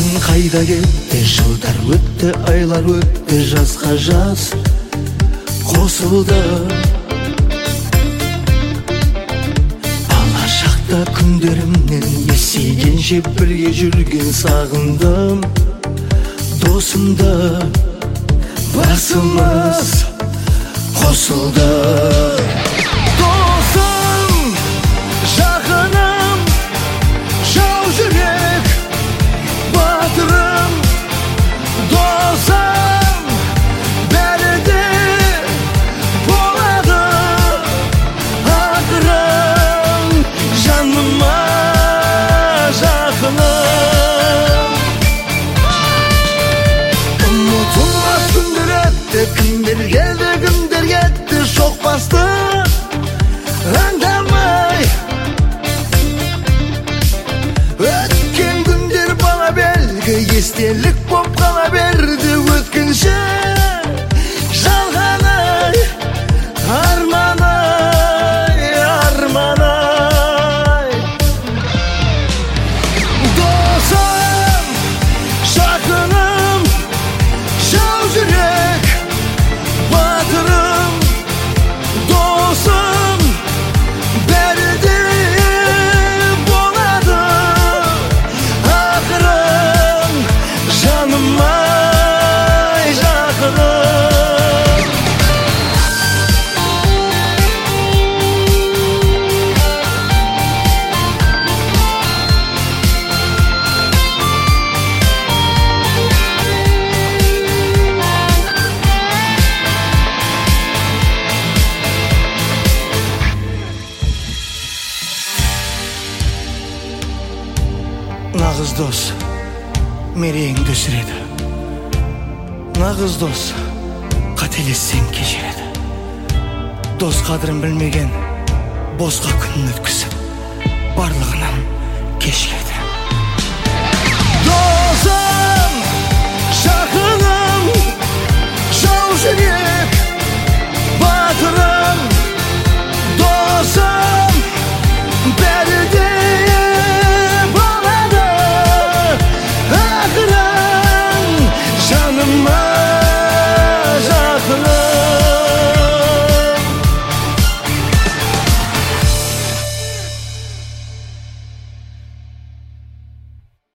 күн қайда кетті, жылдар өтті, айлар өтті, жазға жаз қосылды. Бала шақта күндерімнен есейгенше бірге жүрген сағындым досымды. Басымыз қосылды. Досым, жақыным, жау жүрек, батырым, досым, бәрі де болады ақырын, жаныма жақыным. Ұмытылмас күндер өтті, күндер келді, күндер кетті, шоқ басты аңдамай. Өткен күндер бала белгі, естелік боп қала берді. Өткінші жалғанай, арманай, арманай. Досым, жақыным, жау жүрек, батырым, досым, бәрі де болады ақырын, жаныма жақыным. Нағыз дос мерейіңді өсіреді. Нағыз дос қателессең кешіреді. Дос қадірін білмеген босқа күнін өткізіп, барлығынан кешкен.